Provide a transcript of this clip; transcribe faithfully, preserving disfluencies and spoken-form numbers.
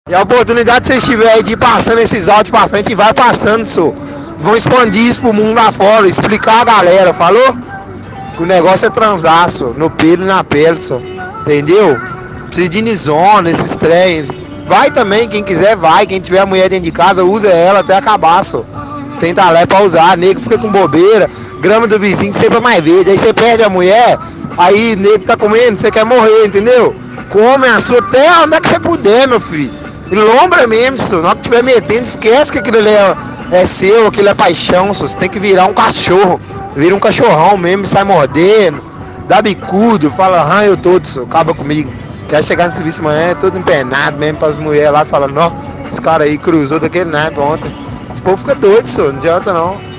E a oportunidade que vocês tiverem aí de ir passando esses áudios pra frente, vai passando, senhor. Vão expandir isso pro mundo lá fora, explicar a galera, falou? Que o negócio é transar, senhor, no pelo e na pele, senhor. Entendeu? Precisa de nizona, esses trens. Vai também, quem quiser vai. Quem tiver a mulher dentro de casa, usa ela até acabar, senhor. Tem talé pra usar, nego fica com bobeira. Grama do vizinho sempre é mais verde. Aí você perde a mulher, aí nego tá comendo, você quer morrer, entendeu? Come a sua até onde é que você puder, meu filho. E lombra mesmo, senhor. Na hora que tiver metendo, esquece que aquilo ali é, é seu, aquilo é paixão, senhor. Você tem que virar um cachorro. Vira um cachorrão mesmo, sai mordendo, dá bicudo, fala arranha todo, senhor. Acaba comigo. Quer chegar no serviço amanhã, todo empenado mesmo pras mulheres lá, falando, ó, esse cara aí cruzou daquele naipe ontem. Esse povo fica doido, senhor. Não adianta não.